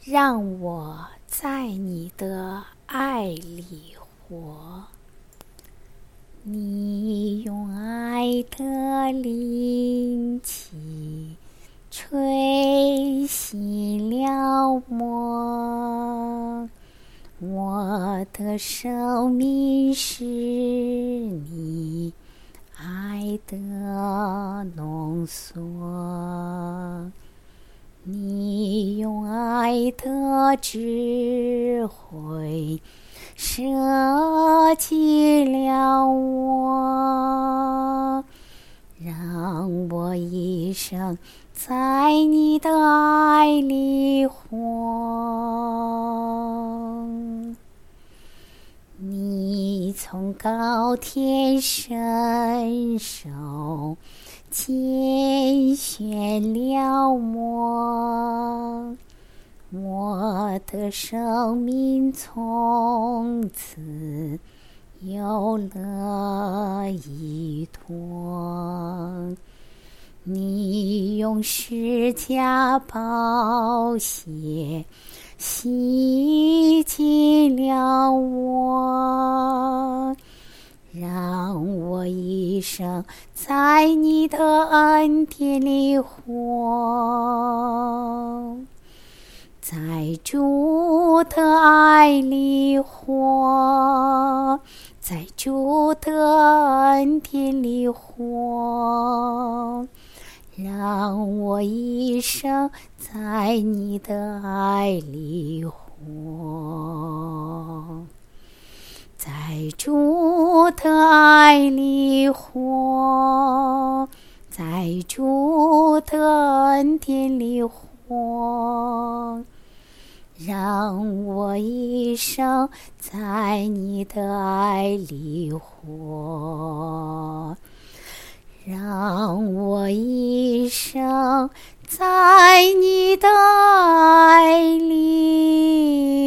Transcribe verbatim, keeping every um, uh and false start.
让我在你的爱里活。你用爱的灵气吹醒了我，我的生命是你爱的浓缩。你用爱的智慧设计了我，让我一生在你的爱里活。你从高天伸手拣选了我，我的生命从此有了依托。你用释迦宝血洗净了我，让我一生在你的恩典里活，在主的爱里活，在主的恩典里活，让我一生在你的爱里活，在主的爱里活，在主的恩典里活，让我一生在你的爱里活，让我一生在你的爱里